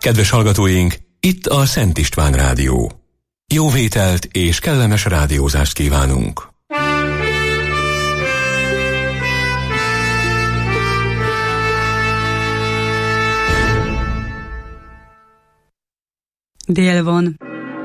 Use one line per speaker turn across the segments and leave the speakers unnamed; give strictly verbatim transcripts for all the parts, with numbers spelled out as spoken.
Kedves hallgatóink, itt a Szent István Rádió. Jó vételt és kellemes rádiózást kívánunk!
Dél van.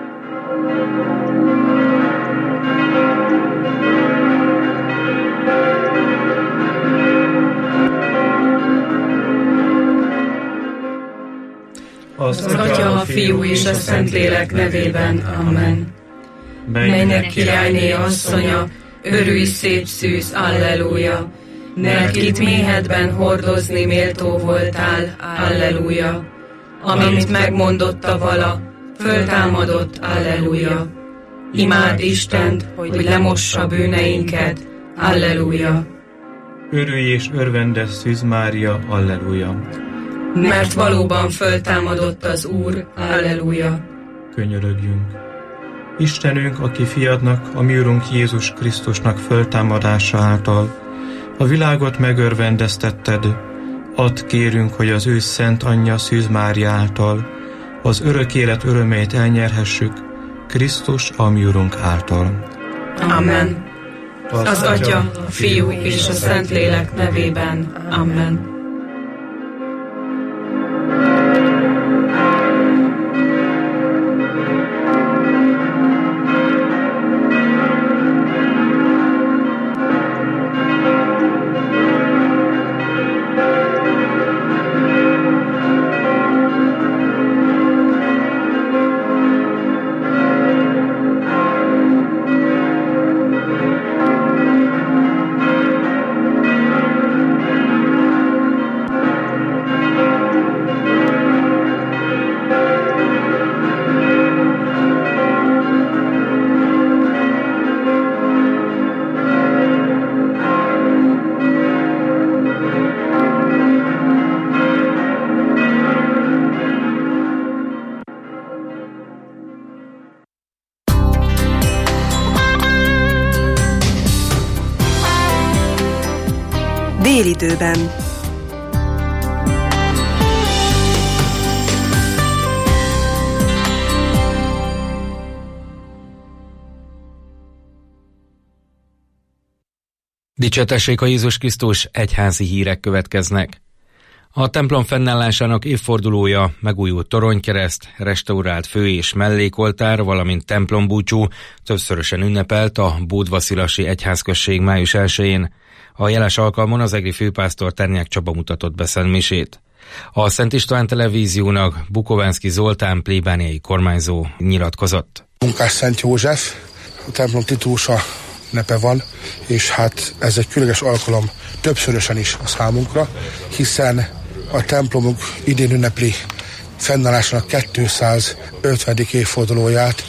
Az Atya, a Fiú és a Szentlélek nevében. Amen. Mennyek királyné asszonya, örülj szép szűz, alleluja! Mert kit méhedben hordozni méltó voltál, alleluja! Amint megmondotta vala, föltámadott, alleluja! Imád Istent, hogy lemossa bűneinket, alleluja!
Örülj és örvendes Szűz Mária, alleluja!
Mert valóban föltámadott az Úr, alleluja!
Könyörögjünk! Istenünk, aki fiadnak, a mi Urunk Jézus Krisztusnak föltámadása által a világot megörvendeztetted, add kérünk, hogy az ő szent anyja Szűz Mária által az örök élet örömeit elnyerhessük, Krisztus a mi Urunk által.
Amen. Az, az Atya, a Fiú és a Szentlélek nevében. Amen.
Délidőben.
Dicsértessék a Jézus Krisztus, egyházi hírek következnek. A templom fennállásának évfordulója, megújult toronykereszt, restaurált fő- és mellékoltár, valamint templombúcsú többszörösen ünnepelt a Bódvaszilasi egyházközség május elsején. A jeles alkalmon az egri főpásztor Ternyák Csaba mutatott be szentmisét. A Szent István Televíziónak Bukovánszky Zoltán plébániai kormányzó nyilatkozott.
Munkás Szent József, a templom titulusa nepe van, és hát ez egy különleges alkalom többszörösen is a számunkra, hiszen a templomunk idén ünnepli fennállásának kétszázötvenedik évfordulóját.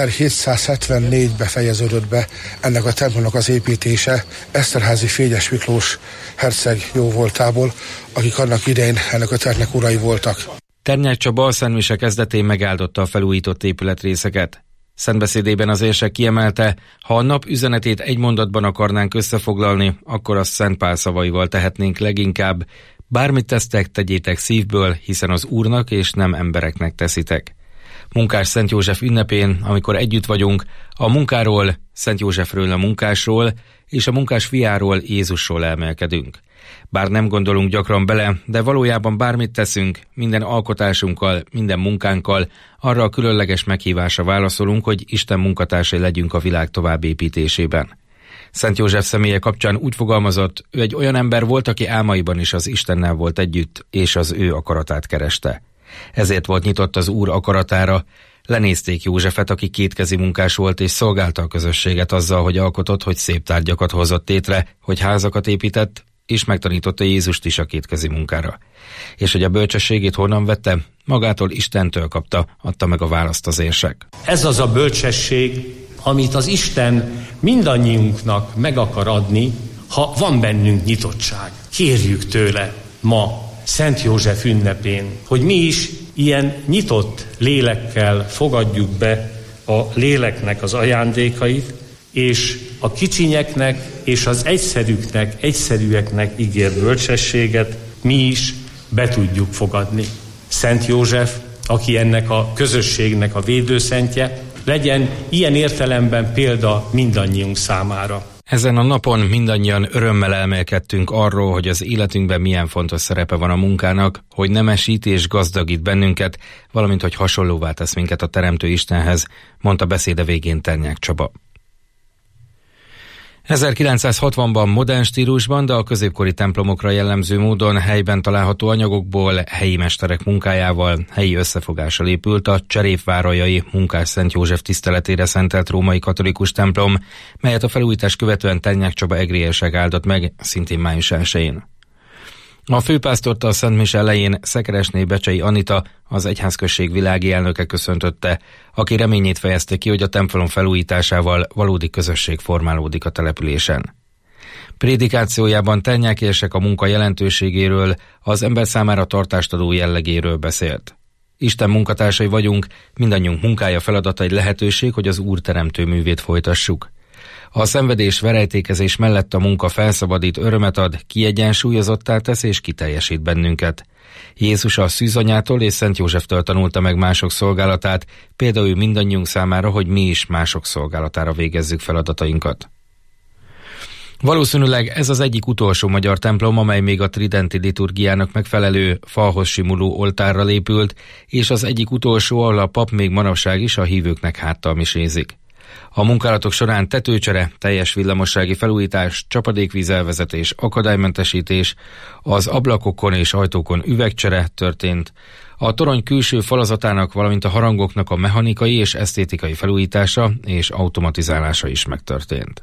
ezerhétszázhetvennégyben fejeződött be ennek a templomnak az építése Eszterházy Fényes Miklós herceg jóvoltából, akik annak idején ennek a tervnek urai voltak.
Ternyák Csaba a szentmise kezdetén megáldotta a felújított épületrészeket. Szentbeszédében az érsek kiemelte, ha a nap üzenetét egy mondatban akarnánk összefoglalni, akkor azt Szent Pál szavaival tehetnénk leginkább: bármit tesztek, tegyétek szívből, hiszen az Úrnak és nem embereknek teszitek. Munkás Szent József ünnepén, amikor együtt vagyunk, a munkáról, Szent Józsefről, a munkásról és a munkás fiáról, Jézusról elmélkedünk. Bár nem gondolunk gyakran bele, de valójában bármit teszünk, minden alkotásunkkal, minden munkánkkal arra a különleges meghívásra válaszolunk, hogy Isten munkatársai legyünk a világ továbbépítésében. Szent József személye kapcsán úgy fogalmazott, ő egy olyan ember volt, aki álmaiban is az Istennel volt együtt, és az ő akaratát kereste. Ezért volt nyitott az Úr akaratára. Lenézték Józsefet, aki kétkezi munkás volt, és szolgálta a közösséget azzal, hogy alkotott, hogy szép tárgyakat hozott tétre, hogy házakat épített, és megtanította Jézust is a kétkezi munkára. És hogy a bölcsességét honnan vette? Magától, Istentől kapta, adta meg a választ az érsek.
Ez az a bölcsesség, amit az Isten mindannyiunknak meg akar adni, ha van bennünk nyitottság. Kérjük tőle ma, Szent József ünnepén, hogy mi is ilyen nyitott lélekkel fogadjuk be a léleknek az ajándékait, és a kicsinyeknek és az egyszerűknek, egyszerűeknek ígért bölcsességet mi is be tudjuk fogadni. Szent József aki ennek a közösségnek a védőszentje, legyen ilyen értelemben példa mindannyiunk számára.
Ezen a napon mindannyian örömmel elmélkedtünk arról, hogy az életünkben milyen fontos szerepe van a munkának, hogy nemesít és gazdagít bennünket, valamint hogy hasonlóvá tesz minket a Teremtő Istenhez, mondta beszéde végén Ternyák Csaba. ezerkilencszázhatvanban modern stílusban, de a középkori templomokra jellemző módon helyben található anyagokból, helyi mesterek munkájával, helyi összefogással épült a cserépvárajai Munkás Szent József tiszteletére szentelt római katolikus templom, melyet a felújítás követően Ternyák Csaba egriérsek áldott meg, szintén május elsején. A főpásztort a Szent Mise elején Szekeresné Becsei Anita, az egyházközség világi elnöke köszöntötte, aki reményét fejezte ki, hogy a templom felújításával valódi közösség formálódik a településen. Prédikációjában Ternyák érsek a munka jelentőségéről, az ember számára tartást adó jellegéről beszélt. Isten munkatársai vagyunk, mindannyiunk munkája, feladata egy lehetőség, hogy az Úr teremtő művét folytassuk. A szenvedés, verejtékezés mellett a munka felszabadít, örömet ad, kiegyensúlyozottá tesz és kiteljesít bennünket. Jézus a szűzanyától és Szent Józseftől tanulta meg mások szolgálatát, például mindannyiunk számára, hogy mi is mások szolgálatára végezzük feladatainkat. Valószínűleg ez az egyik utolsó magyar templom, amely még a tridenti liturgiának megfelelő falhoz simuló oltárral épült, és az egyik utolsó, ahol a pap még manapság is a hívőknek háttal misézik. A munkálatok során tetőcsere, teljes villamossági felújítás, csapadékvízelvezetés, akadálymentesítés, az ablakokon és ajtókon üvegcsere történt, a torony külső falazatának, valamint a harangoknak a mechanikai és esztétikai felújítása és automatizálása is megtörtént.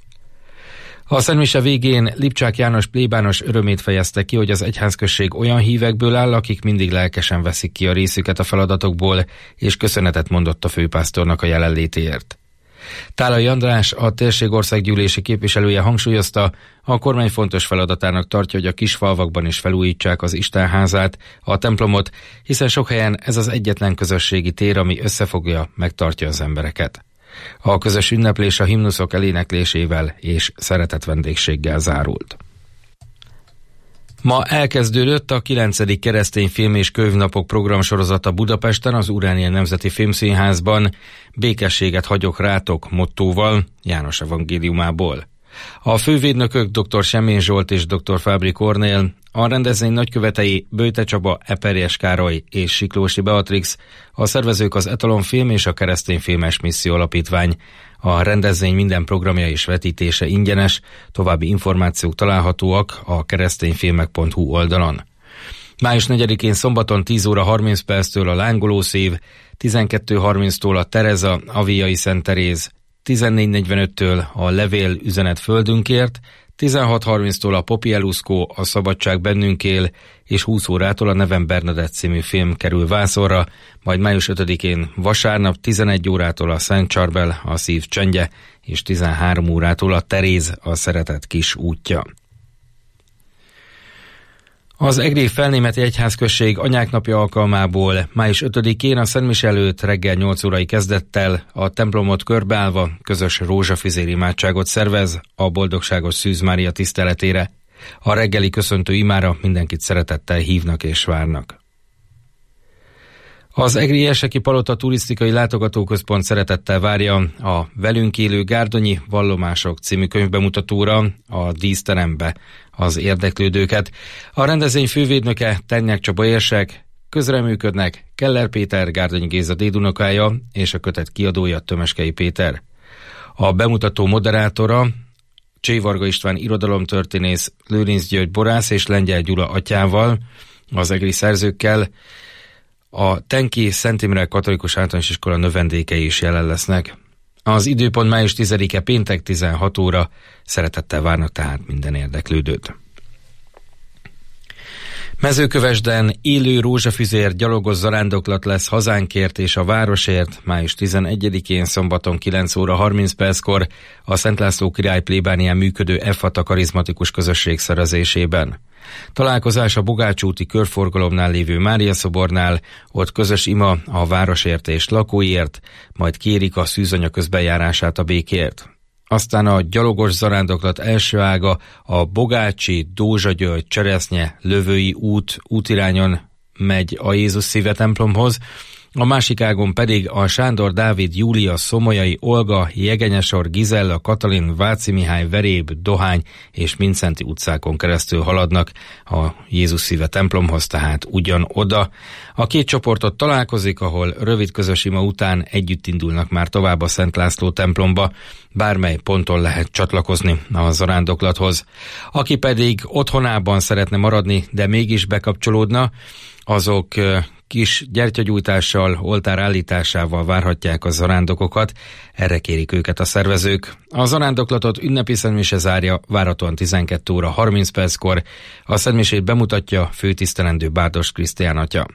A szentmise végén Lipcsák János plébános örömét fejezte ki, hogy az egyházközség olyan hívekből áll, akik mindig lelkesen veszik ki a részüket a feladatokból, és köszönetet mondott a főpásztornak a jelenlétéért. Tálai András, a térség országgyűlési képviselője hangsúlyozta, a kormány fontos feladatának tartja, hogy a kisfalvakban is felújítsák az Istenházát, a templomot, hiszen sok helyen ez az egyetlen közösségi tér, ami összefogja, megtartja az embereket. A közös ünneplés a himnuszok eléneklésével és szeretett vendégséggel zárult. Ma elkezdődött a kilencedik keresztény film és könyvnapok programsorozata Budapesten, az Uránia Nemzeti Filmszínházban, Békességet hagyok rátok mottóval, János evangéliumából. A fővédnökök dr. Semmény Zsolt és dr. Fábri Kornél, a rendezvény nagykövetei Böjte Csaba, Eperjes Károly és Siklósi Beatrix, a szervezők az Etalon Film és a Keresztény Filmes Misszió Alapítvány. A rendezvény minden programja és vetítése ingyenes, további információk találhatóak a keresztényfilmek pont hu oldalon. május negyedikén szombaton tíz óra harminc perctől a Lángoló Szív, tizenkettő harminctól a Tereza, Aviai Szent Teréz, tizennégy negyvenöttől a Levél üzenet földünkért, tizenhat harminctól a Popi Eluszkó, a Szabadság bennünk él, és húsz órától a Nevem Bernadett című film kerül vászonra, majd május ötödikén vasárnap tizenegy órától a Szent Csarbel, a Szív csendje, és tizenhárom órától a Teréz, a Szeretet kis útja. Az Egri Felnémeti Egyházközség Anyák Napja alkalmából május ötödikén a Szentmise előtt reggel nyolc órai kezdettel a templomot körbeállva közös rózsafüzér imádságot szervez a Boldogságos Szűz Mária tiszteletére. A reggeli köszöntő imára mindenkit szeretettel hívnak és várnak. Az Egri Érseki Palota Turisztikai Látogatóközpont szeretettel várja a Velünk élő Gárdonyi Vallomások című könyvbemutatóra a díszterembe az érdeklődőket. A rendezvény fővédnöke Ternyák Csaba érsek, közreműködnek Keller Péter, Gárdonyi Géza dédunokája és a kötet kiadója Tömeskei Péter. A bemutató moderátora Csévarga István irodalomtörténész, Lőrinc György borász és Lengyel Gyula atyával, az egri szerzőkkel. A Tenki Szent Imre Katolikus Általános Iskola növendékei is jelen lesznek. Az időpont május tizedike péntek tizenhat óra, szeretettel várnak tehát minden érdeklődőt. Mezőkövesden élő rózsafüzér gyalogos zarándoklat lesz hazánkért és a városért május tizenegyedikén szombaton kilenc óra harminc perckor a Szent László király plébánián működő Effata karizmatikus közösség szervezésében. Találkozás a Bogács úti körforgalomnál lévő Mária szobornál, ott közös ima a városért és lakóiért, majd kérik a szűzanya közbenjárását a békért. Aztán a gyalogos zarándoklat első ága a Bogácsi, Dózsa György, Cseresznye, Lövői út útirányon megy a Jézus Szíve templomhoz, a másik ágon pedig a Sándor Dávid, Júlia, Szomolyai, Olga, Jegenyesor, Gizella, Katalin, Váci Mihály, Veréb, Dohány és Mincenti utcákon keresztül haladnak a Jézus Szíve templomhoz, tehát ugyan oda. A két csoportot találkozik, ahol rövid közös ima után együtt indulnak már tovább a Szent László templomba. Bármely ponton lehet csatlakozni a zarándoklathoz. Aki pedig otthonában szeretne maradni, de mégis bekapcsolódna, azok kis gyertyagyújtással, oltár állításával várhatják a zarándokokat, erre kérik őket a szervezők. A zarándoklatot ünnepi szentmise zárja, várhatóan tizenkét óra harminc perckor. A szentmisét bemutatja főtisztelendő Bárdos Krisztián atya.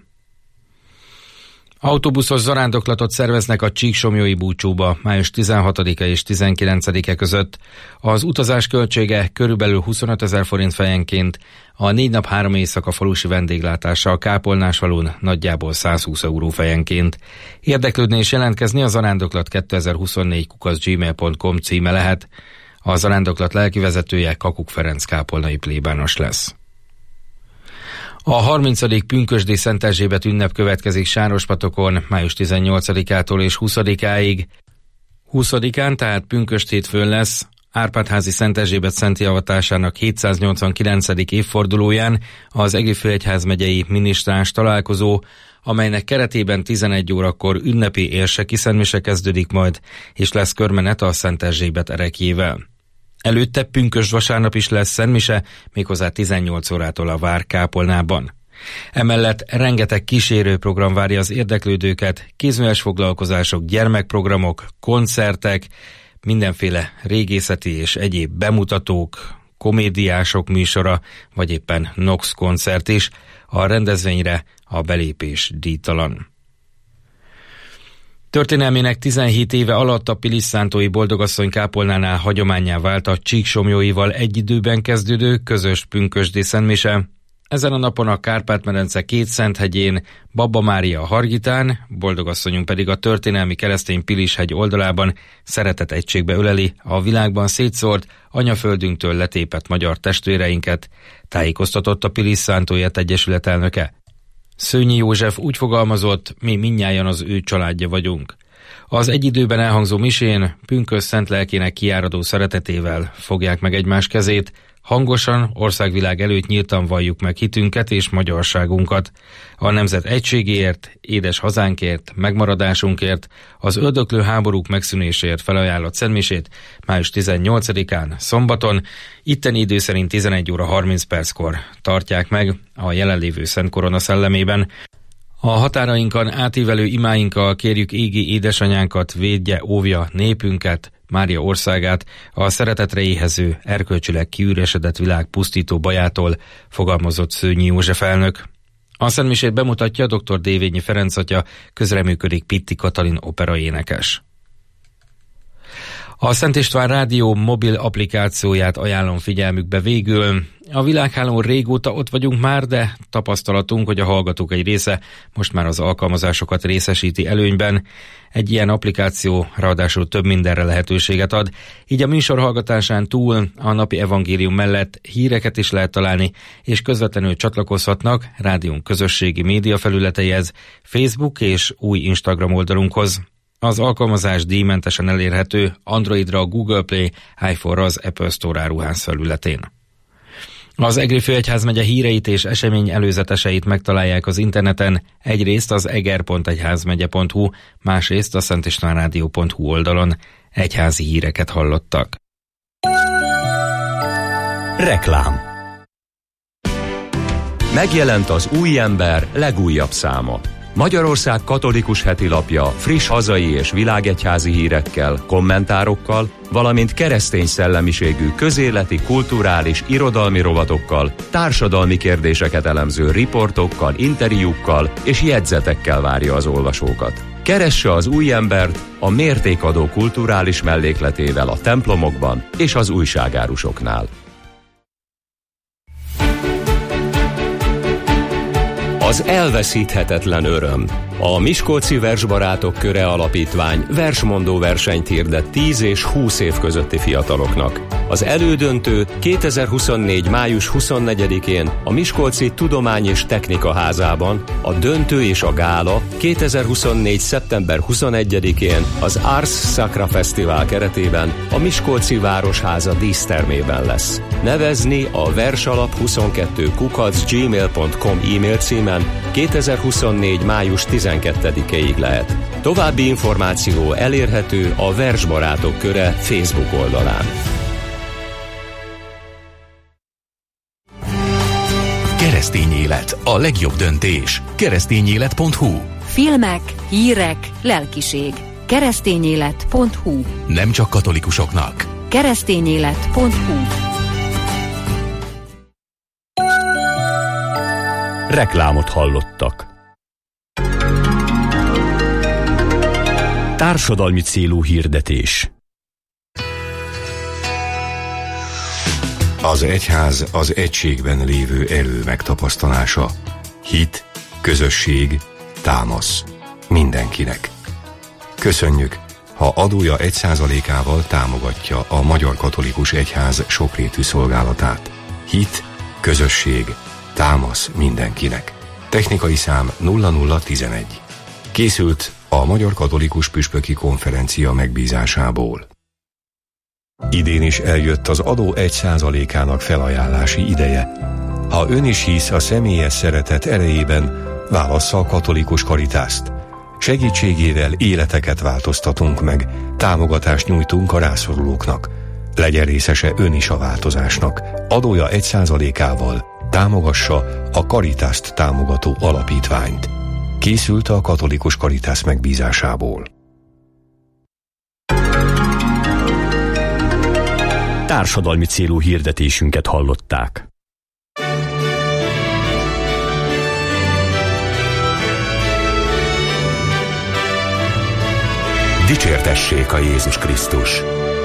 Autóbuszos zarándoklatot szerveznek a Csíksomlyói búcsúba május tizenhatodika és tizenkilencedike között. Az utazás költsége körülbelül huszonöt ezer forint fejenként, a négy nap három éjszaka falusi vendéglátással Kápolnásfalun nagyjából százhúsz euró fejenként. Érdeklődni és jelentkezni a zarándoklat kétezer-huszonnégy kukac gmail pont com címe lehet. A zarándoklat lelkivezetője Kakuk Ferenc kápolnai plébános lesz. A harmincadik pünkösdi Szent Erzsébet ünnep következik Sárospatokon május tizennyolcadikától és huszadikáig. huszadikán, tehát pünkösd hétfőn lesz, Árpád-házi Szent Erzsébet szenti avatásának hétszáznyolcvankilencedik évfordulóján az Egri főegyházmegyei minisztráns találkozó, amelynek keretében tizenegy órakor ünnepi érseki szentmise kezdődik majd, és lesz körmenet a Szent Erzsébet erekjével. Előtte pünkösd vasárnap is lesz szentmise, méghozzá tizennyolc órától a Várkápolnában. Emellett rengeteg kísérőprogram várja az érdeklődőket, kézműves foglalkozások, gyermekprogramok, koncertek, mindenféle régészeti és egyéb bemutatók, komédiások műsora, vagy éppen Nox koncert is. A rendezvényre a belépés díjtalan. Történelmének tizenhét éve alatt a Pilis-szántói Boldogasszony kápolnánál hagyománnyá vált a Csíksomlyóival egy időben kezdődő közös pünkösdi szentmise. Ezen a napon a Kárpát-medence két Szenthegyén, Babba Mária a Hargitán, Boldogasszonyunk pedig a történelmi keresztény Pilis-hegy oldalában szeretet egységbe öleli a világban szétszórt, anyaföldünktől letépett magyar testvéreinket, tájékoztatott a Pilis-szántói Egyesület elnöke. Szőnyi József úgy fogalmazott, mi mindnyájan az ő családja vagyunk. Az egy időben elhangzó misén pünkösd szent lelkének kiáradó szeretetével fogják meg egymás kezét, hangosan, országvilág előtt nyíltan valljuk meg hitünket és magyarságunkat. A nemzet egységéért, édes hazánkért, megmaradásunkért, az öldöklő háborúk megszűnéséért felajánlott szentmisét május tizennyolcadikán, szombaton, itteni idő szerint tizenegy óra harminc perckor tartják meg a jelenlévő Szent Korona szellemében. A határainkon átívelő imáinkkal kérjük égi édesanyánkat, védje, óvja népünket, Mária országát, a szeretetre éhező, erkölcsileg kiüresedett világ pusztító bajától, fogalmazott Szőnyi József elnök. A szentmisét bemutatja dr. Dévényi Ferenc atya, közreműködik Pitti Katalin operaénekes. A Szent István Rádió mobil applikációját ajánlom figyelmükbe végül. A világhálón régóta ott vagyunk már, de tapasztalatunk, hogy a hallgatók egy része most már az alkalmazásokat részesíti előnyben. Egy ilyen applikáció ráadásul több mindenre lehetőséget ad, így a műsor hallgatásán túl a napi evangélium mellett híreket is lehet találni, és közvetlenül csatlakozhatnak rádiónk közösségi média felületeihez, Facebook és új Instagram oldalunkhoz. Az alkalmazás díjmentesen elérhető Androidra a Google Play, iPhone-ra az Apple Store áruház felületén. Az Egri főegyházmegye híreit és esemény előzeteseit megtalálják az interneten, egyrészt az eger pont egyházmegye pont hu, másrészt a szentistvánrádió pont hu oldalon. Egyházi híreket hallottak.
Reklám. Megjelent az Új Ember legújabb száma. Magyarország katolikus hetilapja friss hazai és világegyházi hírekkel, kommentárokkal, valamint keresztény szellemiségű közéleti, kulturális, irodalmi rovatokkal, társadalmi kérdéseket elemző riportokkal, interjúkkal és jegyzetekkel várja az olvasókat. Keresse az Új Embert a mértékadó kulturális mellékletével a templomokban és az újságárusoknál. Az elveszíthetetlen öröm. A Miskolci Versbarátok Köre Alapítvány versmondó versenyt hirdet tíz és húsz év közötti fiataloknak. Az elődöntő kétezer-huszonnégy. május huszonnegyedikén a Miskolci Tudomány és Technika Házában, a döntő és a gála kétezer-huszonnégy. szeptember huszonegyedikén az Ars Sacra Fesztivál keretében a Miskolci Városháza dísztermében lesz. Nevezni a versalap huszonkettő kukac gmail pont com e-mail címen kétezer-huszonnégy. május tizenkettedikéig lehet. További információ elérhető a Versbarátok Köre Facebook oldalán.
Keresztény élet, a legjobb döntés. keresztényélet pont hu.
Filmek, hírek, lelkiség. keresztényélet pont hu.
Nem csak katolikusoknak.
keresztényélet pont hu.
Reklámot hallottak. Társadalmi célú hirdetés.
Az egyház az egységben lévő erő megtapasztalása. Hit, közösség, támasz. Mindenkinek. Köszönjük, ha adója egy százalékával támogatja a Magyar Katolikus Egyház sokrétű szolgálatát. Hit, közösség, támasz mindenkinek. Technikai szám nulla nulla tizenegy. Készült a Magyar Katolikus Püspöki Konferencia megbízásából. Idén is eljött az adó egy százalékának felajánlási ideje. Ha ön is hisz a személyes szeretet erejében, válassza a katolikus Caritást. Segítségével életeket változtatunk meg, támogatást nyújtunk a rászorulóknak. Legyen részese ön is a változásnak. Adója egy százalékával támogassa a Caritást támogató alapítványt. Készült a katolikus Caritas megbízásából.
Társadalmi célú hirdetésünket hallották.
Dicsértessék a Jézus Krisztus!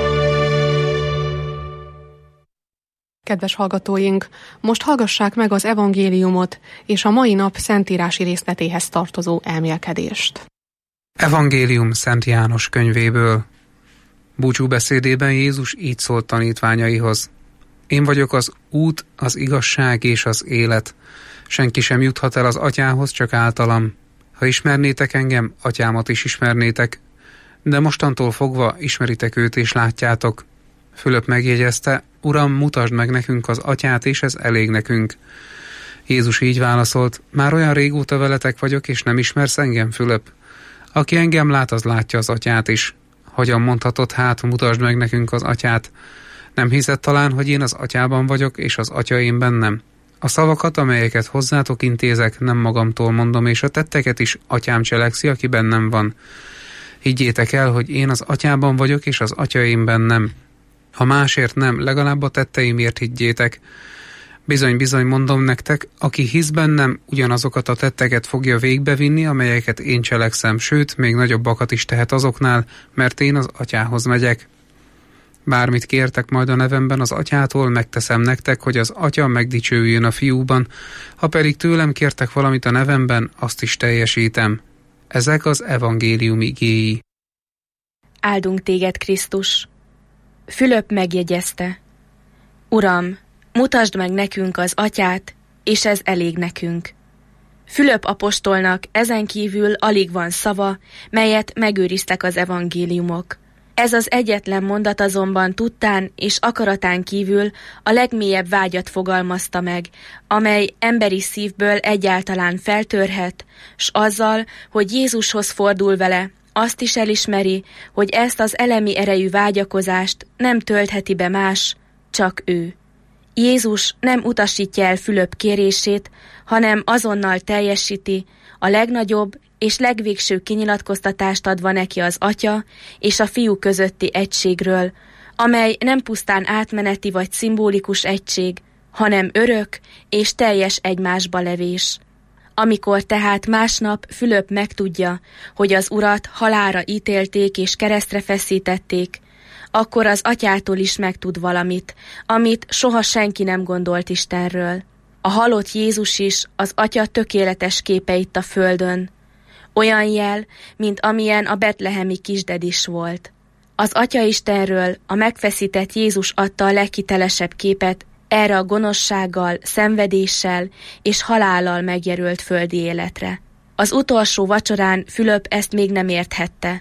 Kedves hallgatóink, most hallgassák meg az evangéliumot és a mai nap szentírási részletéhez tartozó elmélkedést.
Evangélium Szent János könyvéből. Búcsúbeszédében Jézus így szólt tanítványaihoz. Én vagyok az út, az igazság és az élet. Senki sem juthat el az Atyához, csak általam. Ha ismernétek engem, Atyámat is ismernétek, de mostantól fogva ismeritek őt és látjátok. Fülöp megjegyezte, Uram, mutasd meg nekünk az Atyát, és ez elég nekünk. Jézus így válaszolt, már olyan régóta veletek vagyok, és nem ismersz engem, Fülöp? Aki engem lát, az látja az Atyát is. Hogyan mondhatod hát, mutasd meg nekünk az Atyát? Nem hiszed talán, hogy én az Atyában vagyok, és az Atya én bennem? A szavakat, amelyeket hozzátok intézek, nem magamtól mondom, és a tetteket is Atyám cselekszi, aki bennem van. Higgyétek el, hogy én az Atyában vagyok, és az Atya én bennem. Ha másért nem, legalább a tetteimért higgyétek. Bizony-bizony mondom nektek, aki hisz bennem, ugyanazokat a tetteket fogja végbevinni, amelyeket én cselekszem, sőt, még nagyobbakat is tehet azoknál, mert én az Atyához megyek. Bármit kértek majd a nevemben az Atyától, megteszem nektek, hogy az Atya megdicsőjön a Fiúban, ha pedig tőlem kértek valamit a nevemben, azt is teljesítem. Ezek az evangélium igéi.
Áldunk téged, Krisztus! Fülöp megjegyezte, Uram, mutasd meg nekünk az Atyát, és ez elég nekünk. Fülöp apostolnak ezen kívül alig van szava, melyet megőriztek az evangéliumok. Ez az egyetlen mondat azonban tudtán és akaratán kívül a legmélyebb vágyat fogalmazta meg, amely emberi szívből egyáltalán feltörhet, s azzal, hogy Jézushoz fordul vele, azt is elismeri, hogy ezt az elemi erejű vágyakozást nem töltheti be más, csak ő. Jézus nem utasítja el Fülöp kérését, hanem azonnal teljesíti, a legnagyobb és legvégső kinyilatkoztatást adva neki az Atya és a Fiú közötti egységről, amely nem pusztán átmeneti vagy szimbolikus egység, hanem örök és teljes egymásba levés. Amikor tehát másnap Fülöp megtudja, hogy az Urat halálra ítélték és keresztre feszítették, akkor az Atyától is megtud valamit, amit soha senki nem gondolt Istenről. A halott Jézus is az Atya tökéletes képe itt a földön. Olyan jel, mint amilyen a betlehemi kisded is volt. Az Atya-Istenről a megfeszített Jézus adta a leghitelesebb képet erre a gonoszsággal, szenvedéssel és halállal megjelölt földi életre. Az utolsó vacsorán Fülöp ezt még nem érthette.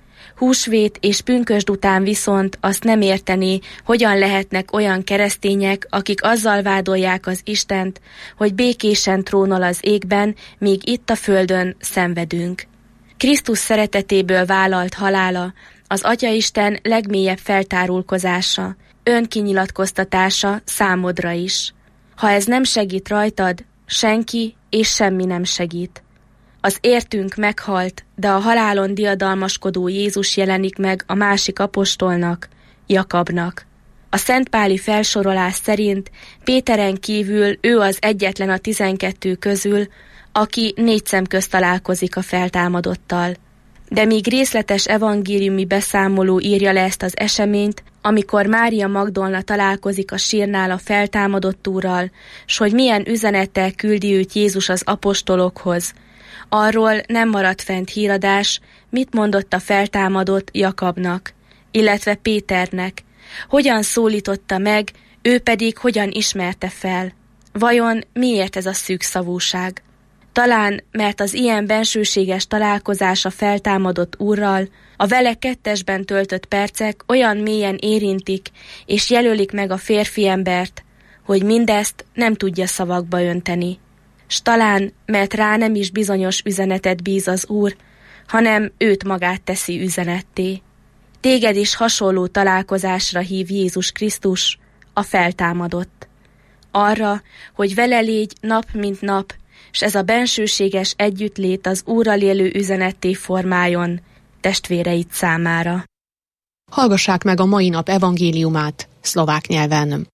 Húsvét és pünkösd után viszont azt nem értené, hogyan lehetnek olyan keresztények, akik azzal vádolják az Istent, hogy békésen trónol az égben, míg itt a földön szenvedünk. Krisztus szeretetéből vállalt halála, az Atyaisten legmélyebb feltárulkozása, önkinyilatkoztatása számodra is. Ha ez nem segít rajtad, senki és semmi nem segít. Az értünk meghalt, de a halálon diadalmaskodó Jézus jelenik meg a másik apostolnak, Jakabnak. A szentpáli felsorolás szerint Péteren kívül ő az egyetlen a tizenkettő közül, aki négy szem közt találkozik a feltámadottal. De míg részletes evangéliumi beszámoló írja le ezt az eseményt, amikor Mária Magdolna találkozik a sírnál a feltámadott úrral, s hogy milyen üzenettel küldi őt Jézus az apostolokhoz, arról nem maradt fent híradás, mit mondott a feltámadott Jakabnak, illetve Péternek, hogyan szólította meg, ő pedig hogyan ismerte fel. Vajon miért ez a szűkszavúság? Talán, mert az ilyen bensőséges találkozás a feltámadott úrral, a vele kettesben töltött percek olyan mélyen érintik és jelölik meg a férfi embert, hogy mindezt nem tudja szavakba önteni. S talán, mert rá nem is bizonyos üzenetet bíz az Úr, hanem őt magát teszi üzenetté. Téged is hasonló találkozásra hív Jézus Krisztus, a feltámadott. Arra, hogy vele légy nap mint nap, s ez a bensőséges együttlét az Úrral élő üzenetté formáljon testvéreid számára.
Hallgassák meg a mai nap evangéliumát szlovák nyelven.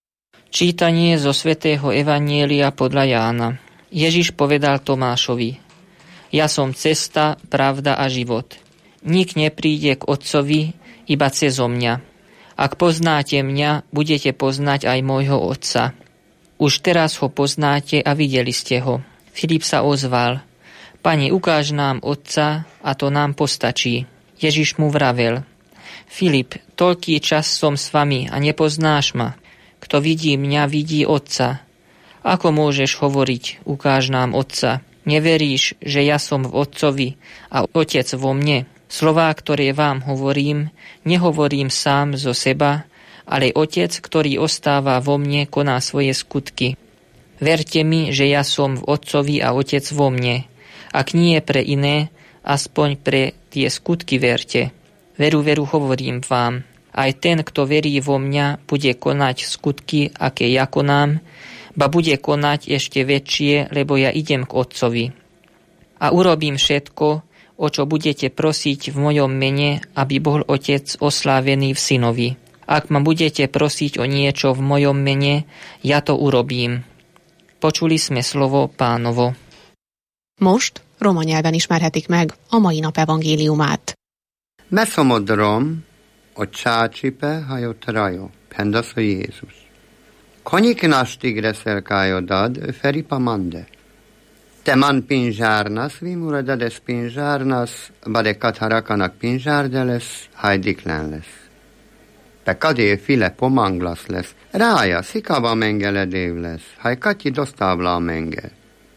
Čítanie zo svätého Evanjelia podľa Jána. Ježiš povedal Tomášovi: Ja som cesta, pravda a život. Nik nepríde k Otcovi iba cezo mňa. Ak poznáte mňa, budete poznať aj môjho Otca. Už teraz ho poznáte a videli ste ho. Filip sa ozval: Pane, ukáž nám Otca a to nám postačí. Ježiš mu vravel: Filip, toľký čas som s vami a nepoznáš ma. Kto vidí mňa, vidí Otca. Ako môžeš hovoriť, ukáž nám Otca? Neveríš, že ja som v Otcovi a Otec vo mne? Slová, ktoré vám hovorím, nehovorím sám zo seba, ale Otec, ktorý ostáva vo mne, koná svoje skutky. Verte mi, že ja som v Otcovi a Otec vo mne. Ak nie pre iné, aspoň pre tie skutky verte. Veru, veru hovorím vám. Aj ten, kto verí vo mňa, bude konať skutky, aké ja konám, ba bude konať ešte väčšie, lebo ja idem k Otcovi. A urobím všetko, o čo budete prosiť v mojom mene, aby bol Otec oslávený v Synovi. Ak ma budete prosiť o niečo v mojom mene, ja to urobím. Počuli sme slovo Pánovo.
Most roma nyelven ismerhetik meg a mai nap evangéliumát.
Meszomodrom, o csácsipe hajotrajo, pendasz a Jézus. Koniknas tigresel kájodad, feripa mande. Te man pinzsárnasz, vimura dades pinzsárnasz, bade katharakanak pinzsárde lesz, hajdiklen lesz. Pe kadé file pomanglasz lesz, rája szikava mengeledév lesz, haj katyi dostávla a menge.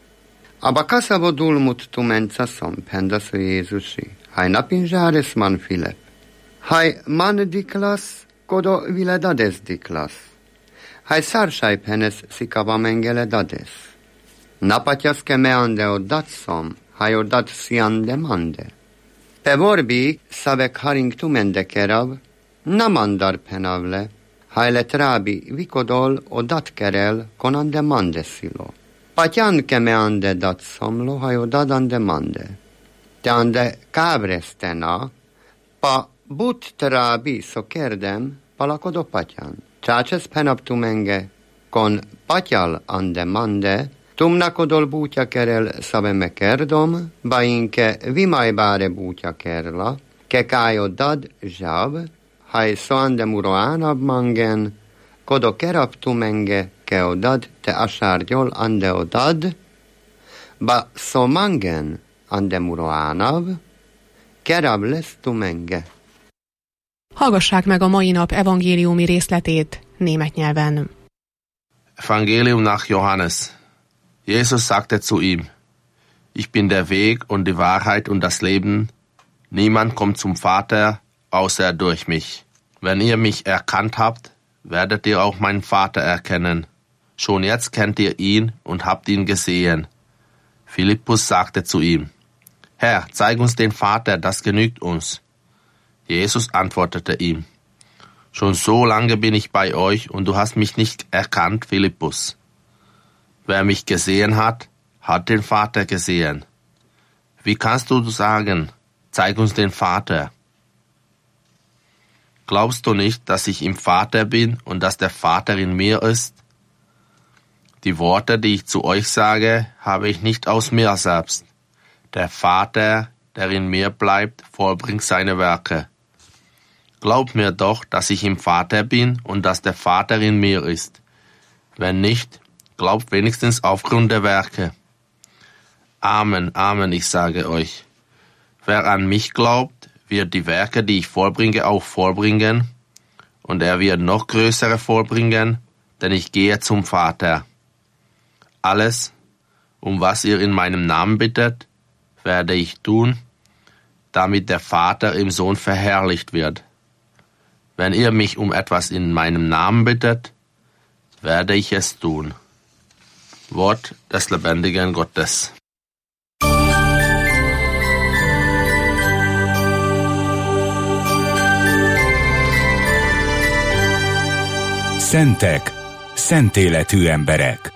Aba kaszavo dulmut tumencaszom, pendasz a Jézusi, haj napinzsáres man filep. Haj man diklas, kodo vile dades diklas. Haj szársáj penes szikava mengele dades. Napatjaske meande oddat szom, haj oddat sziande mande. Pe vorbi szavek haring tumende kerav, namandar penavle, haj let rábi vikodol oddat kerel konande mande szilo. Patyanke meande dat szomlo, haj odadande mande. Te ande kábresztena, pa but trábi szokerdem, palakodo patyan. Csácses penap tumenge, kon patyal ande mande, tumnakodol bútja kerel szaveme kerdom, bainke vimajbáre bútja kerla, ke kájodad zsav, haj soande muro ánab mangen, kodo kerap tumenge, ke odad te asárgyol ande odad, ba so mangen, andemuroánav, kerab lesz tumenge.
Hallgassák meg a mai nap evangéliumi részletét német nyelven.
Evangelium nach Johannes. Jesus sagte zu ihm, Ich bin der Weg und die Wahrheit und das Leben. Niemand kommt zum Vater, außer durch mich. Wenn ihr mich erkannt habt, werdet ihr auch meinen Vater erkennen. Schon jetzt kennt ihr ihn und habt ihn gesehen. Philippus sagte zu ihm, Herr, zeig uns den Vater, das genügt uns. Jesus antwortete ihm, Schon so lange bin ich bei euch und du hast mich nicht erkannt, Philippus. Wer mich gesehen hat, hat den Vater gesehen. Wie kannst du sagen, zeig uns den Vater? Glaubst du nicht, dass ich im Vater bin und dass der Vater in mir ist? Die Worte, die ich zu euch sage, habe ich nicht aus mir selbst. Der Vater, der in mir bleibt, vollbringt seine Werke. Glaubt mir doch, dass ich im Vater bin und dass der Vater in mir ist. Wenn nicht, glaubt wenigstens aufgrund der Werke. Amen, Amen, ich sage euch. Wer an mich glaubt, wird die Werke, die ich vollbringe, auch vollbringen, und er wird noch größere vollbringen, denn ich gehe zum Vater. Alles, um was ihr in meinem Namen bittet, werde ich tun, damit der Vater im Sohn verherrlicht wird. Wenn ihr mich um etwas in meinem Namen bittet, werde ich es tun. Wort des lebendigen Gottes.
Szentek, szent életű emberek.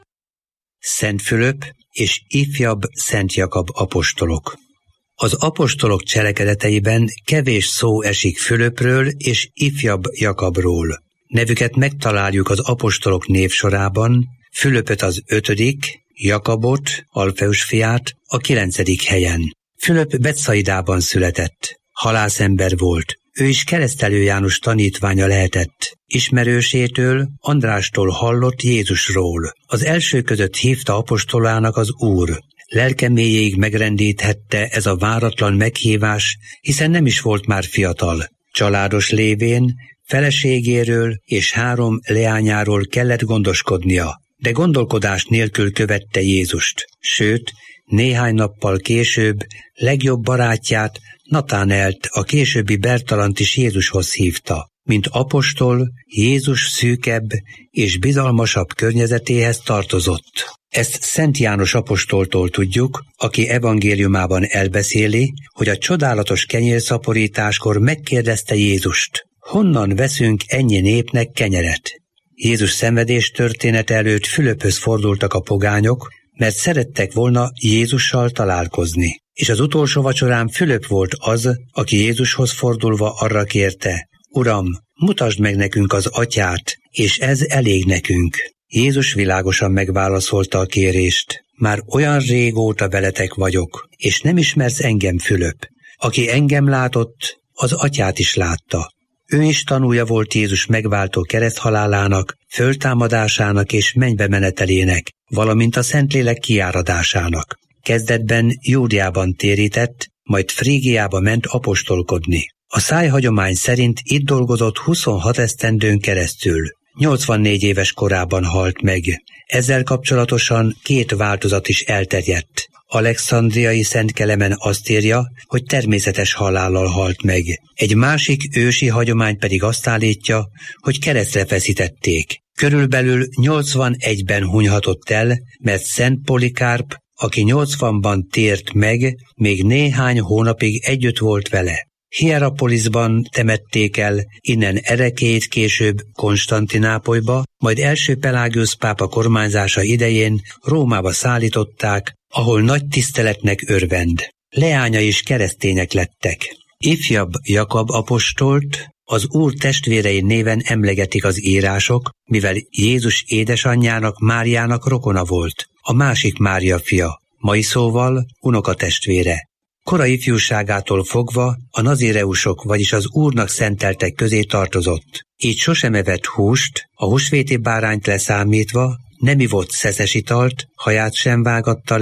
Szent Fülöp és ifjabb Szent Jakab apostolok. Az apostolok cselekedeteiben kevés szó esik Fülöpről és ifjabb Jakabról. Nevüket megtaláljuk az apostolok névsorában, Fülöpöt az ötödik, Jakabot, Alfeus fiát a kilencedik helyen. Fülöp Betszaidában született. Halászember volt. Ő is Keresztelő János tanítványa lehetett. Ismerősétől, Andrástól hallott Jézusról. Az első között hívta apostolának az Úr. Lelke mélyéig megrendíthette ez a váratlan meghívás, hiszen nem is volt már fiatal. Családos lévén, feleségéről és három leányáról kellett gondoskodnia, de gondolkodás nélkül követte Jézust. Sőt, néhány nappal később legjobb barátját, Natánaelt, a későbbi Bertalant is Jézushoz hívta. Mint apostol, Jézus szűkebb és bizalmasabb környezetéhez tartozott. Ezt Szent János apostoltól tudjuk, aki evangéliumában elbeszéli, hogy a csodálatos kenyérszaporításkor megkérdezte Jézust, honnan veszünk ennyi népnek kenyeret? Jézus szenvedés története előtt Fülöphöz fordultak a pogányok, mert szerettek volna Jézussal találkozni. És az utolsó vacsorán Fülöp volt az, aki Jézushoz fordulva arra kérte, Uram, mutasd meg nekünk az atyát, és ez elég nekünk. Jézus világosan megválaszolta a kérést. Már olyan régóta veletek vagyok, és nem ismersz engem, Fülöp. Aki engem látott, az atyát is látta. Ő is tanúja volt Jézus megváltó kereszthalálának, föltámadásának és mennybe menetelének, valamint a Szentlélek kiáradásának. Kezdetben Júdeában térített, majd Frígiába ment apostolkodni. A szájhagyomány szerint itt dolgozott huszonhat esztendőn keresztül. nyolcvannégy éves korában halt meg. Ezzel kapcsolatosan két változat is elterjedt. Alexandriai Szent Kelemen azt írja, hogy természetes halállal halt meg. Egy másik ősi hagyomány pedig azt állítja, hogy keresztre feszítették. Körülbelül nyolcvanegyben hunyhatott el, mert Szent Polikárp, aki nyolcvanban tért meg, még néhány hónapig együtt volt vele. Hierapolisban temették el, innen erekét később Konstantinápolyba, majd első Pelágiusz pápa kormányzása idején Rómába szállították, ahol nagy tiszteletnek örvend. Leánya is keresztények lettek. Ifjabb Jakab apostolt az Úr testvérei néven emlegetik az írások, mivel Jézus édesanyjának, Máriának rokona volt, a másik Mária fia, mai szóval unokatestvére. Korai ifjúságától fogva a nazireusok, vagyis az Úrnak szenteltek közé tartozott. Így sosem evett húst, a húsvéti bárányt leszámítva, nem ivott szeszes italt, haját sem vágatta le,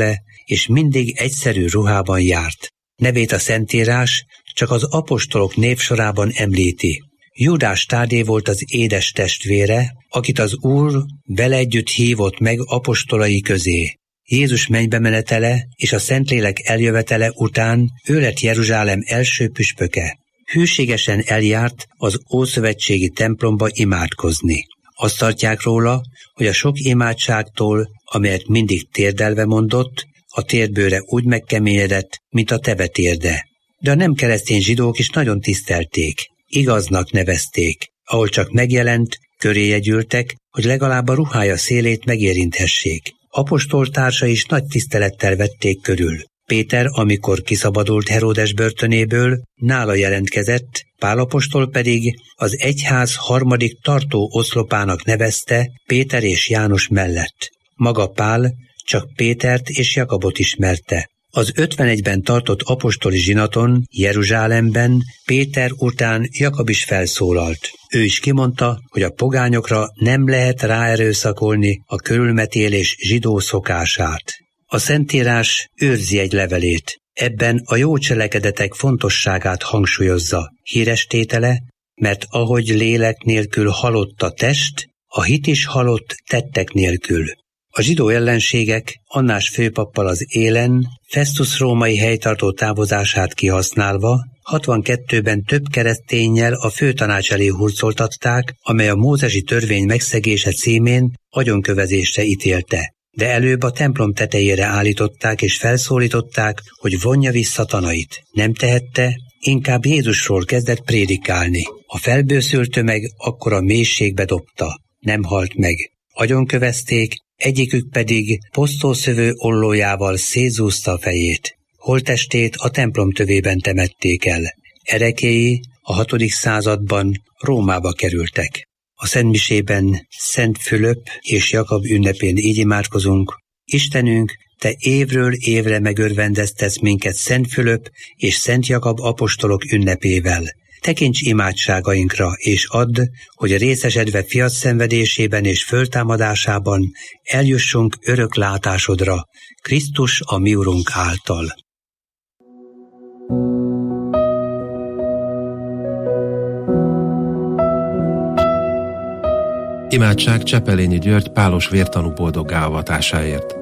és mindig egyszerű ruhában járt. Nevét a Szentírás csak az apostolok névsorában említi. Júdás Tádé volt az édes testvére, akit az Úr vele együtt hívott meg apostolai közé. Jézus mennybe menetele és a Szentlélek eljövetele után ő lett Jeruzsálem első püspöke. Hűségesen eljárt az ószövetségi templomba imádkozni. Azt tartják róla, hogy a sok imádságtól, amelyet mindig térdelve mondott, a térdbőre úgy megkeményedett, mint a teve térde. De a nem keresztény zsidók is nagyon tisztelték, igaznak nevezték, ahol csak megjelent, köréje gyűltek, hogy legalább a ruhája szélét megérinthessék. Apostoltársa is nagy tisztelettel vették körül. Péter, amikor kiszabadult Heródes börtönéből, nála jelentkezett, Pál apostol pedig az egyház harmadik tartó oszlopának nevezte Péter és János mellett. Maga Pál csak Pétert és Jakabot ismerte. Az ötvenegyben tartott apostoli zsinaton, Jeruzsálemben Péter után Jakab is felszólalt. Ő is kimondta, hogy a pogányokra nem lehet ráerőszakolni a körülmetélés zsidó szokását. A Szentírás őrzi egy levelét. Ebben a jó cselekedetek fontosságát hangsúlyozza. Híres tétele, mert ahogy lélek nélkül halott a test, a hit is halott tettek nélkül. A zsidó ellenségek Annás főpappal az élen, Festus római helytartó távozását kihasználva, hatvankettőben több kereszténnyel a főtanács elé hurcoltatták, amely a mózesi törvény megszegése címén agyonkövezésre ítélte. De előbb a templom tetejére állították és felszólították, hogy vonja vissza tanait. Nem tehette, inkább Jézusról kezdett prédikálni. A felbőszült tömeg akkor a mélységbe dobta. Nem halt meg. Agyonkövezték, egyikük pedig posztószövő ollójával szétzúzta a fejét. Holttestét a templom tövében temették el. Erekéi a hatodik században Rómába kerültek. A szentmisében Szent Fülöp és Jakab ünnepén így imádkozunk. Istenünk, Te évről évre megörvendeztetsz minket Szent Fülöp és Szent Jakab apostolok ünnepével. Tekints imádságainkra, és add, hogy részesedve fiat szenvedésében és föltámadásában eljussunk örök látásodra, Krisztus a mi Urunk által.
Imádság Csepelényi György pálos vértanú boldoggá avatásáért.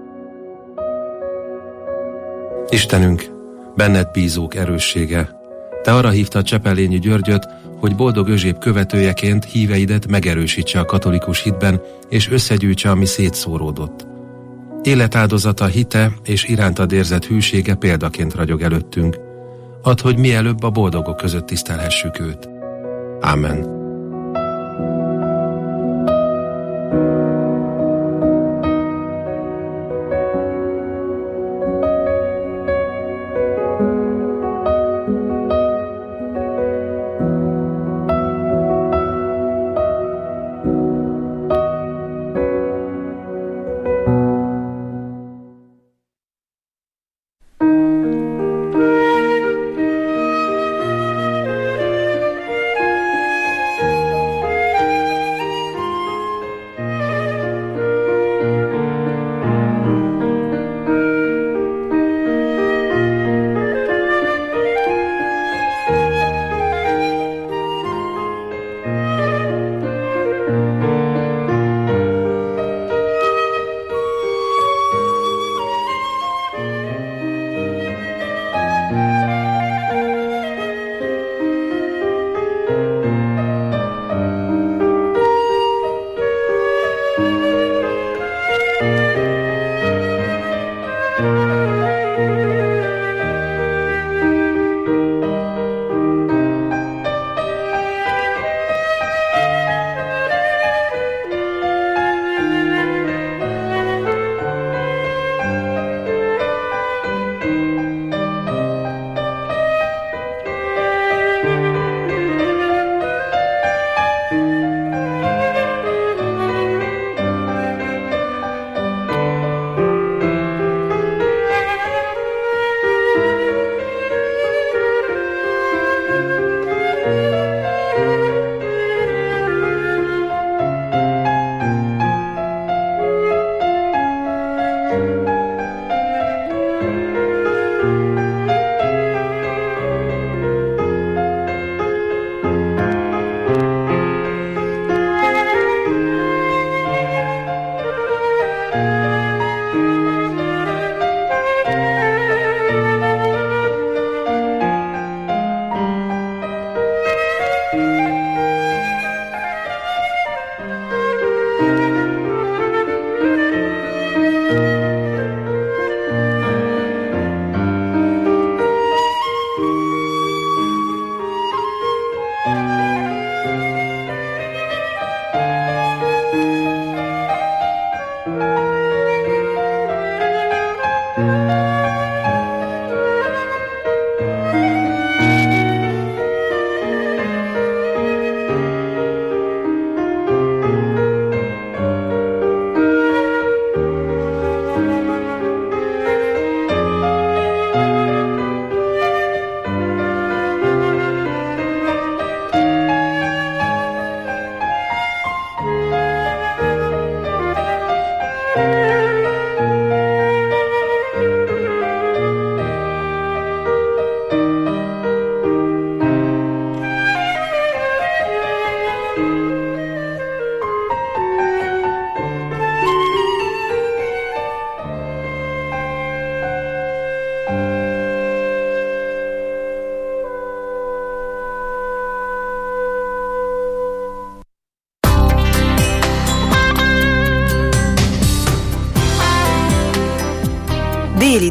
Istenünk, benned bízók erőssége, Te arra hívtad Csepelényi Györgyöt, hogy boldog Özséb követőjeként híveidet megerősítse a katolikus hitben, és összegyűjtse, ami szétszóródott. Életáldozata, hite és irántad érzett hűsége példaként ragyog előttünk. Add, hogy mielőbb a boldogok között tisztelhessük őt. Ámen.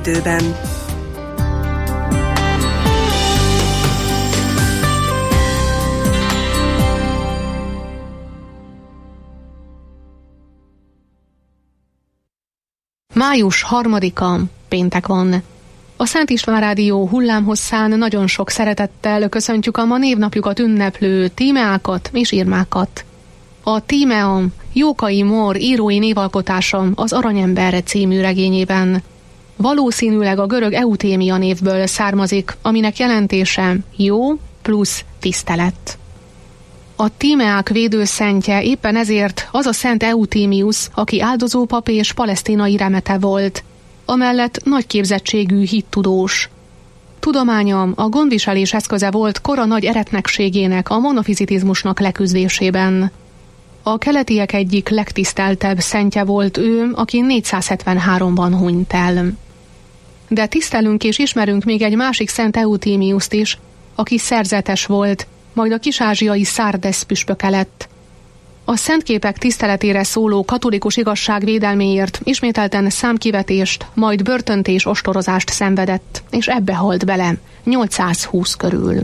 időben.
Május harmadika, péntek van. A Szent István Rádió hullámhosszán nagyon sok szeretettel köszöntjük a ma névnapjukat ünneplő Tímeákat és Irmákat. A Tímea Jókai Mór írói névalkotása az Aranyember című regényében. Valószínűleg a görög eutémia névből származik, aminek jelentése jó plusz tisztelet. A Tímeák védőszentje éppen ezért az a Szent Eutémius, aki áldozópap és palesztinai remete volt, amellett nagy képzettségű hittudós. Tudománya a gondviselés eszköze volt kora nagy eretnekségének, a monofizitizmusnak leküzdésében. A keletiek egyik legtiszteltebb szentje volt ő, aki négyszázhetvenháromban hunyt el. De tisztelünk és ismerünk még egy másik Szent Eutémiuszt is, aki szerzetes volt, majd a kis-ázsiai Szárdes püspöke lett. A szentképek tiszteletére szóló katolikus igazság védelméért ismételten számkivetést, majd börtönt és ostorozást szenvedett, és ebbe halt bele, nyolcszázhúsz körül.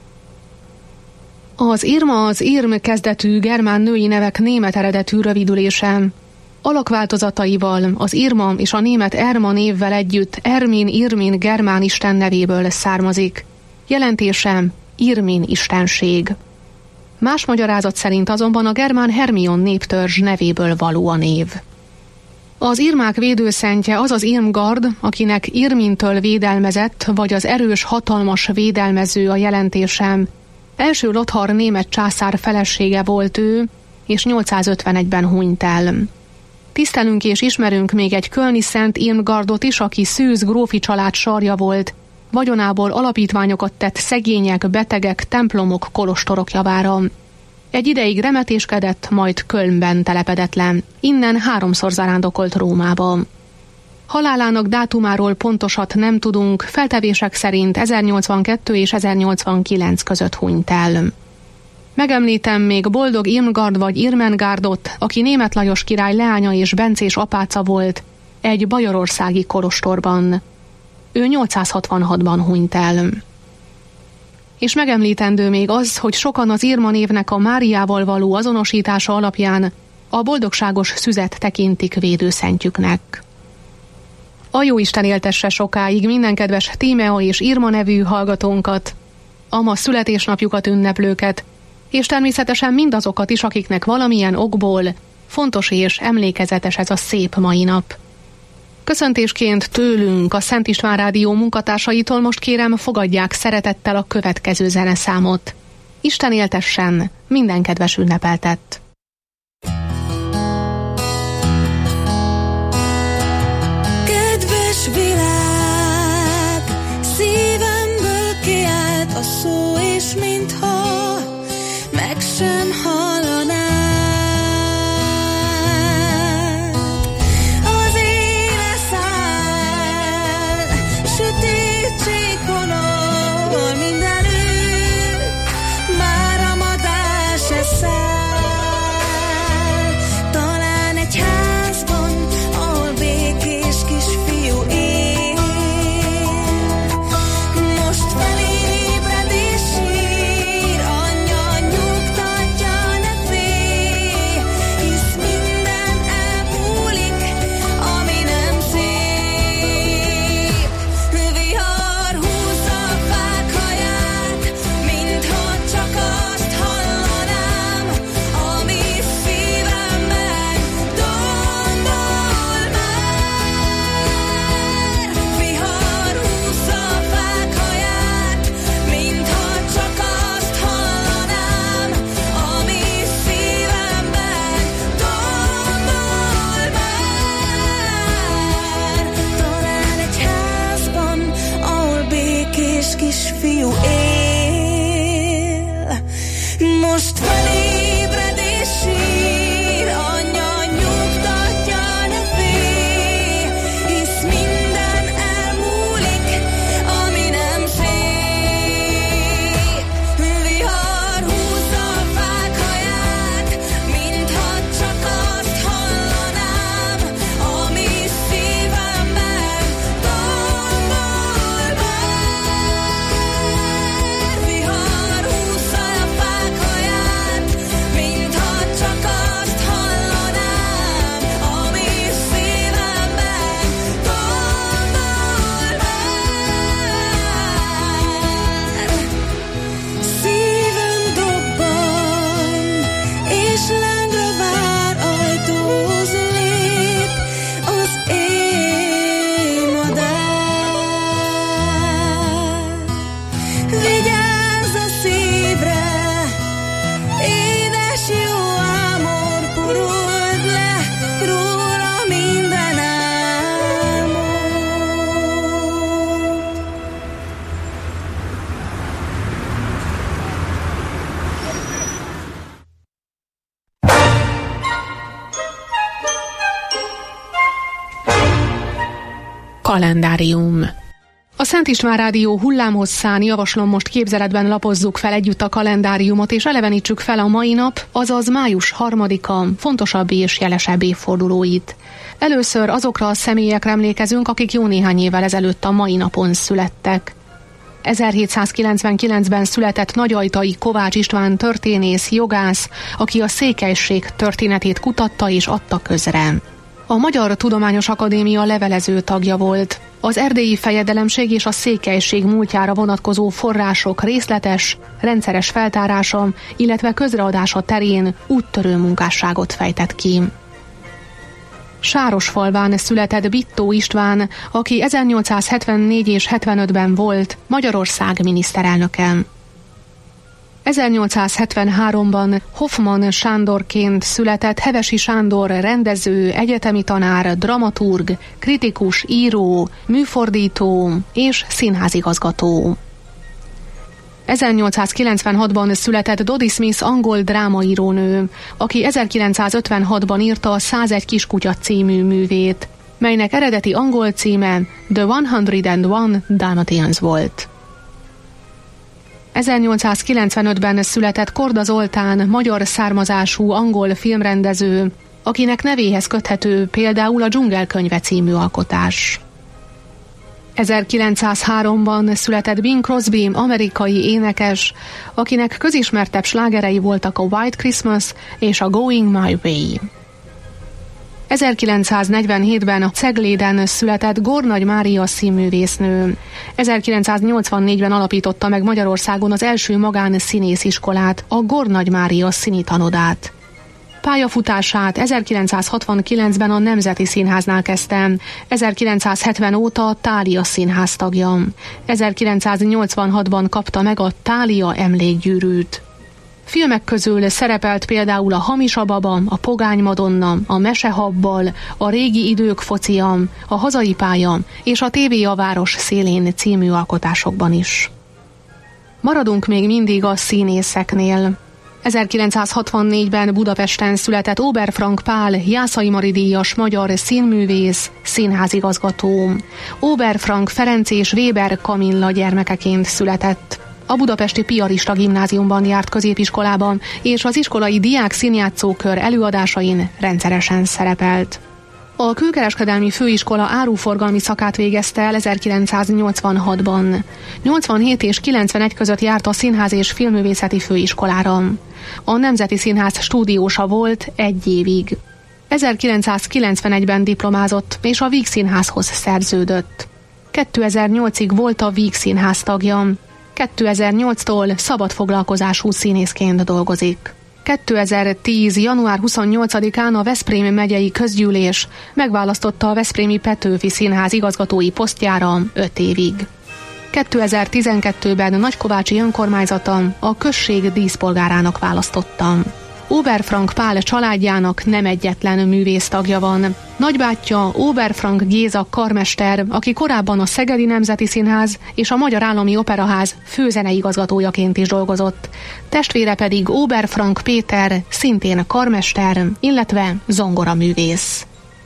Az Irma az Irm kezdetű germán női nevek német eredetű rövidülése. Alakváltozataival az Irma és a német Erma névvel együtt Ermin Irmin germán isten nevéből származik. Jelentése Irmin istenség. Más magyarázat szerint azonban a germán Hermion néptörzs nevéből való a név. Az Irmák védőszentje az az Irmgard, akinek Irmintől védelmezett, vagy az erős, hatalmas védelmező a jelentésem. Első Lothar német császár felesége volt ő, és nyolcszázötvenegyben hunyt el. Tisztelünk és ismerünk még egy kölni Szent Irmgardot is, aki szűz grófi család sarja volt, vagyonából alapítványokat tett szegények, betegek, templomok, kolostorok javára. Egy ideig remetéskedett, majd Kölnben telepedett le. Innen háromszor zarándokolt Rómába. Halálának dátumáról pontosat nem tudunk, feltevések szerint ezernyolcvankettő és ezernyolcvankilenc között hunyt el. Megemlítem még Boldog Irmgard vagy Irmengárdot, aki Németh Lajos király leánya és bencés apáca volt, egy bajorországi kolostorban. Ő nyolcszázhatvanhatban hunyt el. És megemlítendő még az, hogy sokan az Irma névnek a Máriával való azonosítása alapján a boldogságos szüzet tekintik védőszentjüknek. A Jóisten éltesse sokáig minden kedves Tímea és Irma nevű hallgatónkat, a ma születésnapjukat ünneplőket, és természetesen mindazokat is, akiknek valamilyen okból fontos és emlékezetes ez a szép mai nap. Köszöntésként tőlünk, a Szent István Rádió munkatársaitól most kérem, fogadják szeretettel a következő zeneszámot. Isten éltessen minden kedves ünnepeltet!
Kedves világ, szívemből kiált a szó, és mintha meg sem hallanád. Az éle száll, sötétség honol mindenütt, már a madár se száll. Talán egy házban, ahol békés kisfiú él, most felébred és sír, anyja nyugtatja, ne félj, hisz minden elmúlik, ami nem szép. Vihar húzza a fák haját, mintha csak azt hallanám, ami szívemben tombol már. Vihar húzza a fák haját, mintha csak azt hallanám, ami szívemben tombol már. Talán egy házban, ahol békés kisfiú él, most felébred és sír, anyja nyugtatja, ne félj, hisz minden elmúlik, ami nem szép. Vihar húzza a fák haját, mintha csak azt hallanám, ami szívemben tombol
Kalendárium. A Szent István Rádió hullámhosszán javaslom most képzeletben lapozzuk fel együtt a kalendáriumot, és elevenítsük fel a mai nap, azaz május harmadika fontosabb és jelesebb évfordulóit. Először azokra a személyekre emlékezünk, akik jó néhány évvel ezelőtt a mai napon születtek. ezerhétszázkilencvenkilencben született Nagyajtai Kovács István történész, jogász, aki a székelység történetét kutatta és adta közre. A Magyar Tudományos Akadémia levelező tagja volt. Az erdélyi fejedelemség és a székelység múltjára vonatkozó források részletes, rendszeres feltárása, illetve közreadása terén úttörő munkásságot fejtett ki. Sárosfalván született Bittó István, aki ezernyolcszázhetvennégy és hetvenötben volt Magyarország miniszterelnöke. ezernyolcszázhetvenháromban Hoffmann Sándorként született Hevesi Sándor rendező, egyetemi tanár, dramaturg, kritikus, író, műfordító és színházigazgató. ezernyolcszázkilencvenhatban született Dodie Smith angol drámaírónő, aki ezerkilencszázötvenhatban írta a százegy kiskutya című művét, melynek eredeti angol címe The one oh Dalmatians volt. ezernyolcszázkilencvenötben született Korda Zoltán magyar származású angol filmrendező, akinek nevéhez köthető például a Dzsungelkönyve című alkotás. ezerkilencszázháromban született Bing Crosby amerikai énekes, akinek közismertebb slágerei voltak a White Christmas és a Going My Way. ezerkilencszáznegyvenhétben a Cegléden született Gornagy Mária színművésznő. ezerkilencszáznyolcvannégyben alapította meg Magyarországon az első magán színésziskolát, a Gornagy Mária színitanodát. Pályafutását ezerkilencszázhatvankilencben a Nemzeti Színháznál kezdte, ezerkilencszázhetven óta a Thália Színház tagja. ezerkilencszáznyolcvanhatban kapta meg a Thália emlékgyűrűt. Filmek közül szerepelt például a Hamis a baba, a Pogány Madonna, a Mesehabbal, a Régi idők focia, a Hazai pálya és a té vé a város szélén című alkotásokban is. Maradunk még mindig a színészeknél. ezerkilencszázhatvannégyben Budapesten született Oberfrank Pál Jászai Mari díjas magyar színművész, színházigazgató. Oberfrank Ferenc és Weber Kamilla gyermekeként született. A budapesti Piarista gimnáziumban járt középiskolában, és az iskolai diák színjátszókör előadásain rendszeresen szerepelt. A Külkereskedelmi Főiskola áruforgalmi szakát végezte el ezerkilencszáznyolcvanhatban. nyolcvanhét és kilencvenegy között járt a Színház és Filmművészeti Főiskolára. A Nemzeti Színház stúdiósa volt egy évig. ezerkilencszázkilencvenegyben diplomázott, és a Víg Színházhoz szerződött. kétezer-nyolcig volt a Víg Színház tagja. kétezer-nyolctól szabadfoglalkozású színészként dolgozik. kétezer-tíz. január huszonnyolcadikán a Veszprém megyei közgyűlés megválasztotta a Veszprémi Petőfi Színház igazgatói posztjára öt évig. kétezer-tizenkettőben Nagykovácsi önkormányzata a község díszpolgárának választotta. Oberfrank Pál családjának nem egyetlen művész tagja van. Nagybátyja Oberfrank Géza karmester, aki korábban a Szegedi Nemzeti Színház és a Magyar Állami Operaház főzeneigazgatójaként is dolgozott. Testvére pedig Oberfrank Péter, szintén karmester, illetve zongoraművész.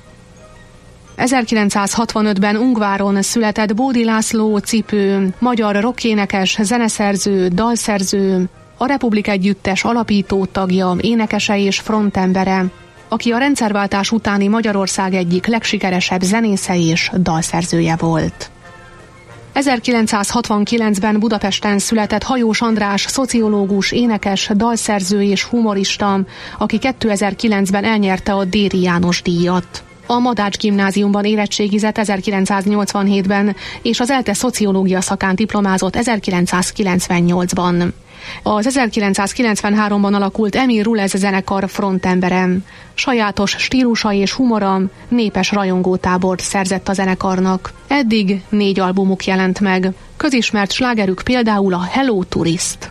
ezerkilencszázhatvanötben Ungváron született Bódi László Cipő, magyar rockénekes, zeneszerző, dalszerző, a Republik Együttes alapító tagja, énekese és frontembere, aki a rendszerváltás utáni Magyarország egyik legsikeresebb zenésze és dalszerzője volt. ezerkilencszázhatvankilencben Budapesten született Hajós András, szociológus, énekes, dalszerző és humorista, aki kétezer-kilencben elnyerte a Déri János díjat. A Madács gimnáziumban érettségizett ezerkilencszáznyolcvanhétben, és az ELTE szociológia szakán diplomázott ezerkilencszázkilencvennyolcban. Az ezerkilencszázkilencvenháromban alakult Emil Rulez zenekar frontembere. Sajátos stílusa és humora népes rajongótábort szerzett a zenekarnak. Eddig négy albumuk jelent meg. Közismert slágerük például a Hello Tourist.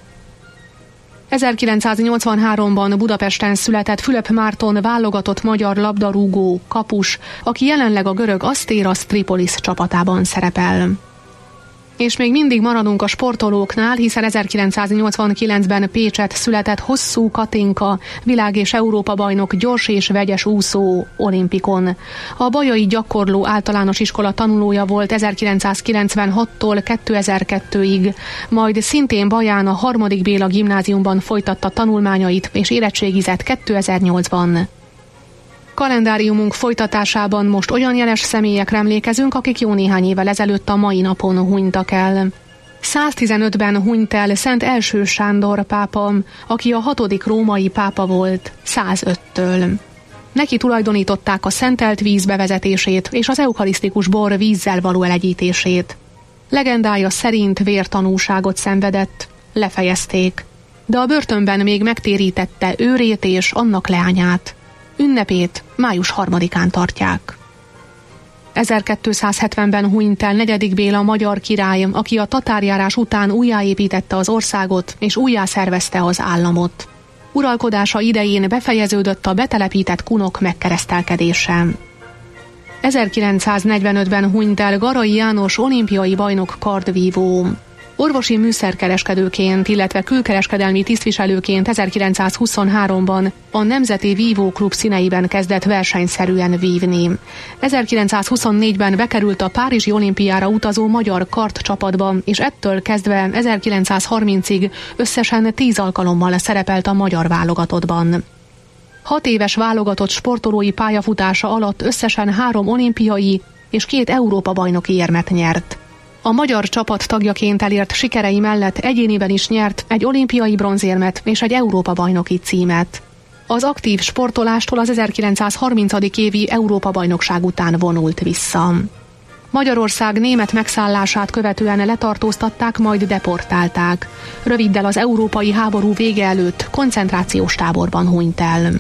ezerkilencszáznyolcvanháromban Budapesten született Fülöp Márton válogatott magyar labdarúgó, kapus, aki jelenleg a görög Asteras Tripolis csapatában szerepel. És még mindig maradunk a sportolóknál, hiszen ezerkilencszáznyolcvankilencben Pécset született Hosszú Katinka, világ- és Európa-bajnok gyors és vegyes úszó olimpikon. A Bajai Gyakorló Általános Iskola tanulója volt ezerkilencszázkilencvenhattól kétezer-kettőig, majd szintén Baján a harmadik Béla gimnáziumban folytatta tanulmányait és érettségizett kétezer-nyolcban. Kalendáriumunk folytatásában most olyan jeles személyekre emlékezünk, akik jó néhány évvel ezelőtt a mai napon hunytak el. száztizenötben hunyt el Szent Első Sándor pápa, aki a hatodik római pápa volt, százöttől. Neki tulajdonították a szentelt víz bevezetését és az eukarisztikus bor vízzel való elegyítését. Legendája szerint vértanúságot szenvedett, lefejezték, de a börtönben még megtérítette őrét és annak leányát. Ünnepét május harmadikán tartják. ezerkétszázhetvenben hunyt el negyedik Béla magyar király, aki a tatárjárás után újjáépítette az országot és újjászervezte az államot. Uralkodása idején befejeződött a betelepített kunok megkeresztelkedése. ezerkilencszáznegyvenötben hunyt el Garai János olimpiai bajnok kardvívó. Orvosi műszerkereskedőként, illetve külkereskedelmi tisztviselőként ezerkilencszázhuszonháromban a Nemzeti Vívóklub színeiben kezdett versenyszerűen vívni. ezerkilencszázhuszonnégyben bekerült a Párizsi olimpiára utazó magyar kartcsapatba, és ettől kezdve ezerkilencszázharmincig összesen tíz alkalommal szerepelt a magyar válogatottban. Hat éves válogatott sportolói pályafutása alatt összesen három olimpiai és két Európa-bajnoki érmet nyert. A magyar csapat tagjaként elért sikerei mellett egyéniben is nyert egy olimpiai bronzérmet és egy Európa-bajnoki címet. Az aktív sportolástól az ezerkilencszázharminc. évi Európa-bajnokság után vonult vissza. Magyarország német megszállását követően letartóztatták, majd deportálták. Röviddel az európai háború vége előtt koncentrációs táborban hunyt el.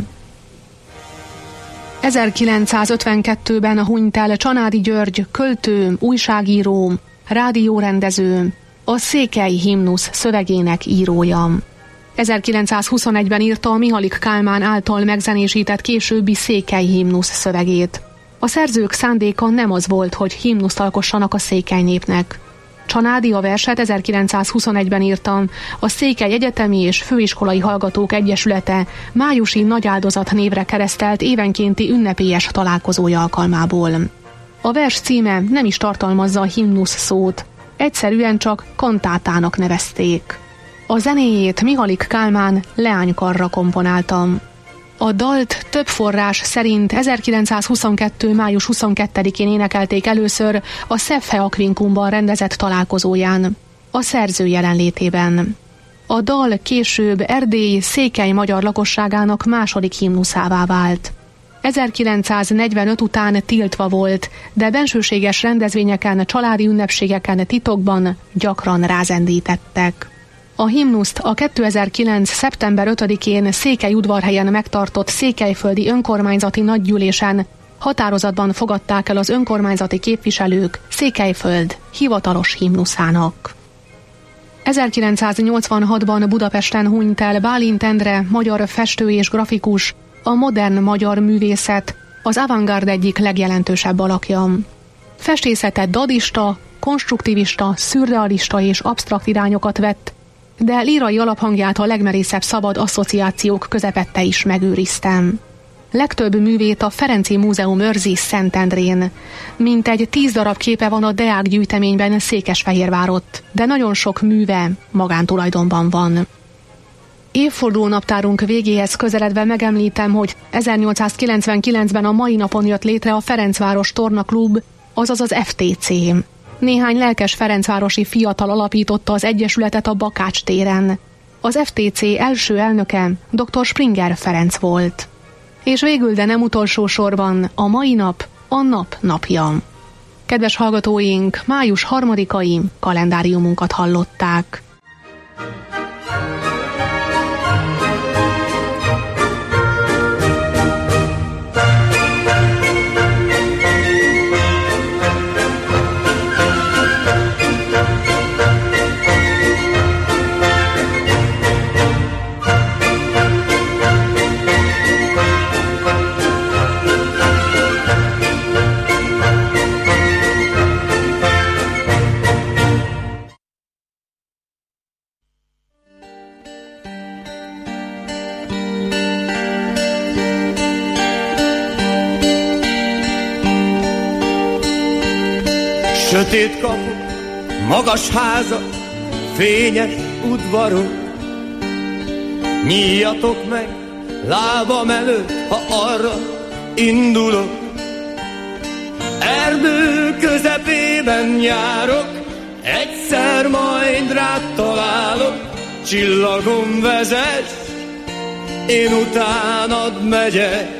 ezerkilencszázötvenkettőben hunyt el Csanádi György, költő, újságíró, rádiórendező, a Székely himnusz szövegének írója. ezerkilencszázhuszonegyben írta a Michalik Kálmán által megzenésített későbbi Székely himnusz szövegét. A szerzők szándéka nem az volt, hogy himnuszt alkossanak a székely népnek. Csanádi a verset ezerkilencszázhuszonegyben írta, a Székely Egyetemi és Főiskolai Hallgatók Egyesülete májusi nagyáldozat névre keresztelt évenkénti ünnepélyes találkozója alkalmából. A vers címe nem is tartalmazza a himnusz szót, egyszerűen csak kantátának nevezték. A zenéjét Michalik Kálmán leánykarra komponálta. A dalt több forrás szerint ezerkilencszázhuszonkettő. május huszonkettedikén énekelték először a Szefhe Aquincumban rendezett találkozóján, a szerző jelenlétében. A dal később Erdély székely magyar lakosságának második himnuszává vált. ezerkilencszáznegyvenöt után tiltva volt, de bensőséges rendezvényeken, családi ünnepségeken titokban gyakran rázendítettek. A himnuszt a kétezer-kilenc. szeptember ötödikén Székelyudvarhelyen megtartott székelyföldi önkormányzati nagygyűlésen határozatban fogadták el az önkormányzati képviselők Székelyföld hivatalos himnuszának. ezerkilencszáznyolcvanhatban Budapesten hunyt el Bálint Endre, magyar festő és grafikus, a modern magyar művészet, az avantgárd egyik legjelentősebb alakja. Festészete dadista, konstruktivista, szürrealista és absztrakt irányokat vett, de lírai alaphangját a legmerészebb szabad asszociációk közepette is megőriztem. Legtöbb művét a Ferenci Múzeum őrzi Szentendrén. Mintegy tíz darab képe van a Deák gyűjteményben Székesfehérvárott, de nagyon sok műve magántulajdonban van. Évfordulónaptárunk végéhez közeledve megemlítem, hogy ezernyolcszázkilencvenkilencben a mai napon jött létre a Ferencváros Torna Klub, azaz az ef té cé. Néhány lelkes ferencvárosi fiatal alapította az egyesületet a Bakács téren. Az ef té cé első elnöke doktor Springer Ferenc volt. És végül, de nem utolsó sorban, a mai nap a nap napja. Kedves hallgatóink, május harmadikai kalendáriumunkat hallották.
Sötét kapuk, magas házak, fényes udvarok. Nyíljatok meg lábam előtt, ha arra indulok. Erdő közepében járok, egyszer majd rád találok. Csillagom vezess, én utánad megyek.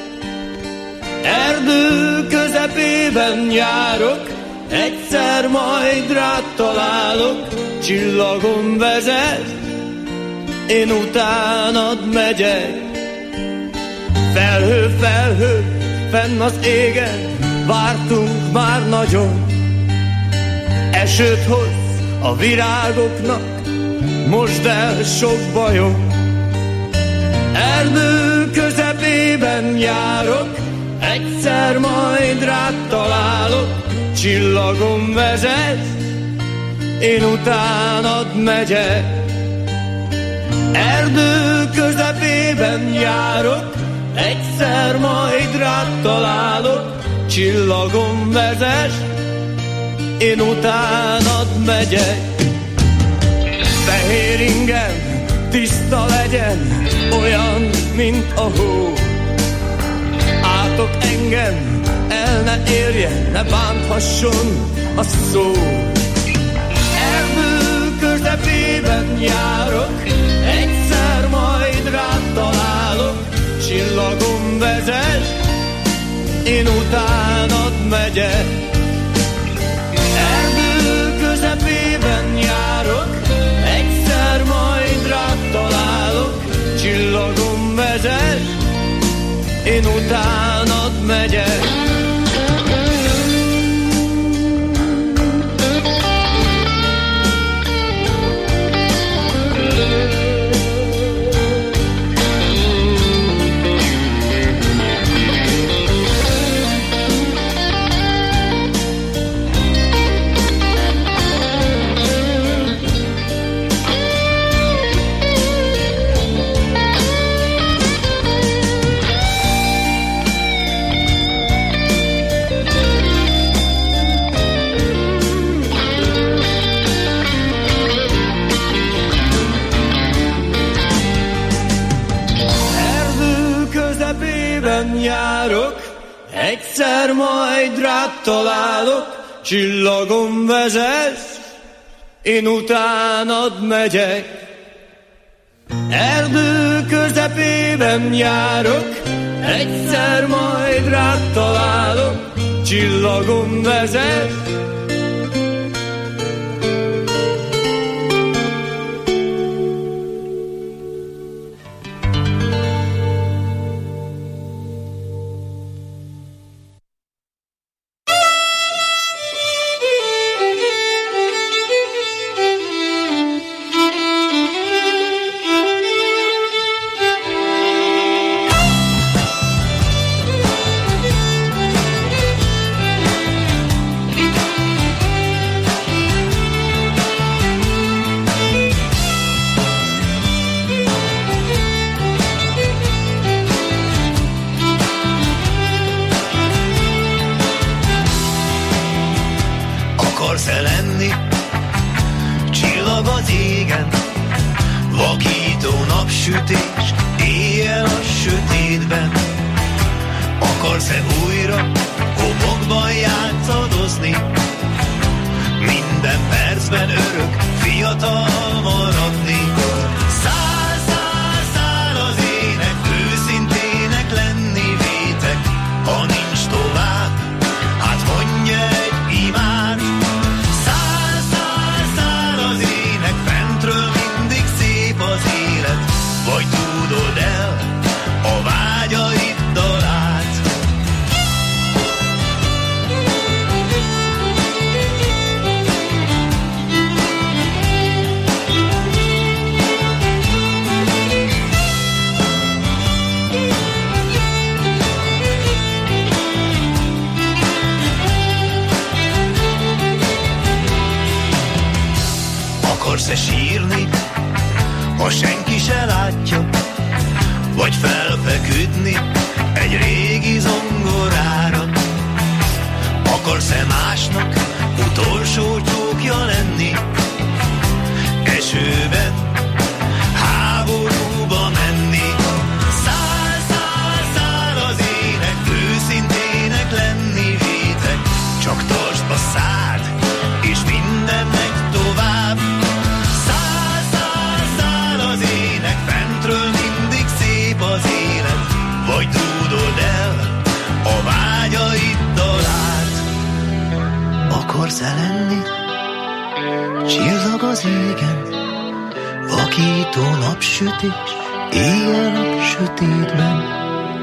Erdő közepében járok, egyszer majd rád találok. Csillagom vezess, én utánad megyek. Felhő, felhő, fenn az égen, vártunk már nagyon. Esőt hoz a virágoknak, mosd el sok bajom. Erdő közepében járok, egyszer majd rád találok. Csillagom vezess, én utánad megyek. Erdő közepében járok, egyszer majd rád találok. Csillagom vezess, én utánad megyek. Fehér ingem, tiszta legyen, olyan, mint a hó. Átok engem, el ne érjen, ne bánthasson a szó. Erdő közepében járok, egyszer majd rád találok. Csillagom vezess, én utánad megyek. Erdő közepében járok, egyszer majd rád találok. Csillagom vezess, én utánad megyek. Járok, egyszer majd rád találok. Csillagom vezess, én utánad megyek. Erdő közepében járok, egyszer majd rád találok. Csillagom vezess,
akarsz-e lenni? Csillag az égen, vakító napsütés, éjjel a sötétben. Akarsz-e újra homokban játszadozni? Minden percben örök, fiatal maradni. Száll, száll, száll az ének, őszintének lenni vétek. Ha nincs tovább, hát mondja egy imát. Száll, száll, száll az ének, fentről mindig szép az élet. Vagy tudod el a vágyaid dalát. Akarsz-e sírni, ha senki se látja? Vagy felfeküdni egy régi zongorára? Akarsz-e másnak utolsó csókja lenni. Esőben, háborúba menni. Szál, szál, szál az ének, őszintének lenni vétek. Csak tartsd a szád, és minden megy tovább. Szál, szál, szál az ének, fentről mindig szép az élet. Vagy dúdold el a vágyaiddal át. Akarsz-e lenni csillag az égen, vakító napsütés, éjjel a sötétben?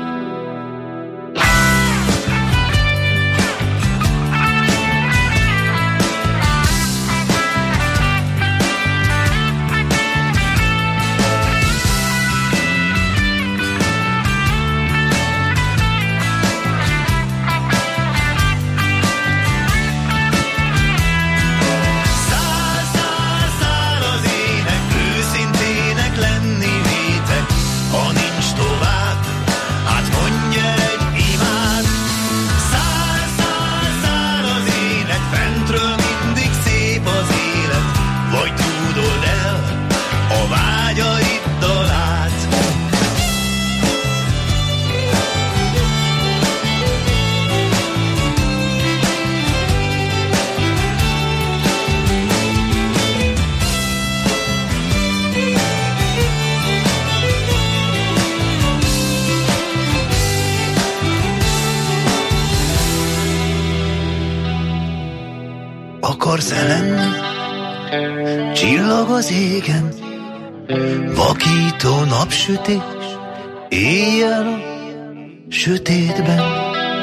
Akarsz-e lenni csillag az égen, vakító napsütés, éjjel a sötétben?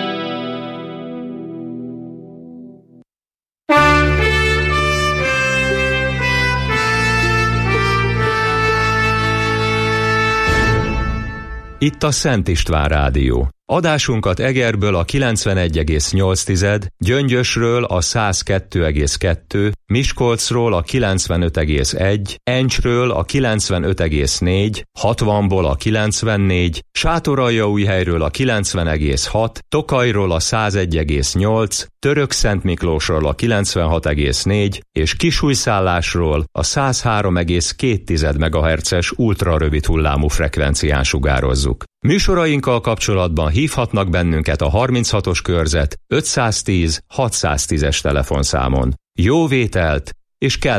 Itt a Szent István Rádió. Adásunkat Egerből a kilencvenegy egész nyolc, Gyöngyösről a száz kettő egész kettő, Miskolcról a kilencvenöt egész egy, Encsről a kilencvenöt egész négy, hatvanból a kilencvennégy, Sátoraljaújhelyről a kilencven egész hat, Tokajról a száz egy egész nyolc, Törökszentmiklósról a kilencvenhat egész négy és Kisújszállásról a száz három egész két megahertzes ultrarövid hullámú frekvencián sugározzuk. Műsorainkkal kapcsolatban hívhatnak bennünket a harminchatos körzet ötszáztíz hatszáztízes telefonszámon. Jó vételt és kell